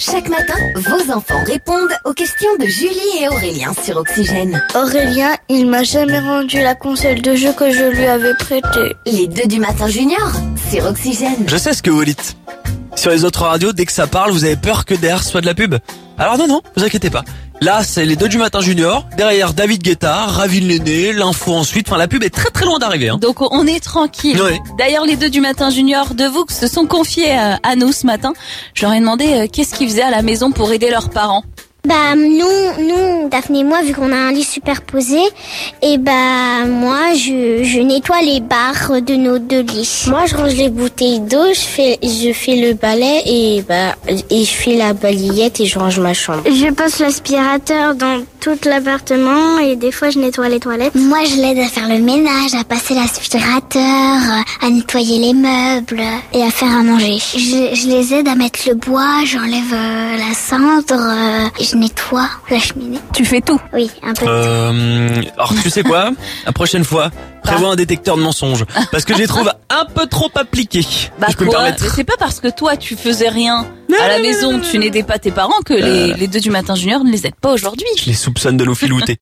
Chaque matin, vos enfants répondent aux questions de Julie et Aurélien sur Oxygène. Aurélien, il m'a jamais rendu la console de jeu que je lui avais prêtée. Les 2 du matin junior sur Oxygène. Je sais ce que vous dites. Sur les autres radios, dès que ça parle, vous avez peur que derrière ce soit de la pub. Alors non, vous inquiétez pas. Là, c'est les 2 du matin junior. Derrière, David Guetta, Ravine l'aîné, l'info ensuite. Enfin, la pub est très loin d'arriver. Donc on est tranquille. Oui. D'ailleurs, les 2 du matin junior de Voux se sont confiés à nous ce matin. Je leur ai demandé qu'est-ce qu'ils faisaient à la maison pour aider leurs parents. Nous, Daphné et moi, vu qu'on a un lit superposé, moi, je nettoie les barres de nos 2 lits. Moi, je range les bouteilles d'eau, je fais le balai et je fais la balayette et je range ma chambre. Je passe l'aspirateur dans tout l'appartement et des fois, je nettoie les toilettes. Moi, je l'aide à faire le ménage, à passer l'aspirateur, à nettoyer les meubles et à faire à manger. Je les aide à mettre le bois, j'enlève la cendre, je nettoie la cheminée. Tu fais tout? Oui, un peu. Alors tu sais quoi? La prochaine fois, prévois un détecteur de mensonges. Parce que je les trouve un peu trop appliqués. Je peux me permettre. C'est pas parce que toi tu faisais rien à la maison, tu n'aidais pas tes parents que les 2 du matin junior ne les aident pas aujourd'hui. Je les soupçonne de nous filouter.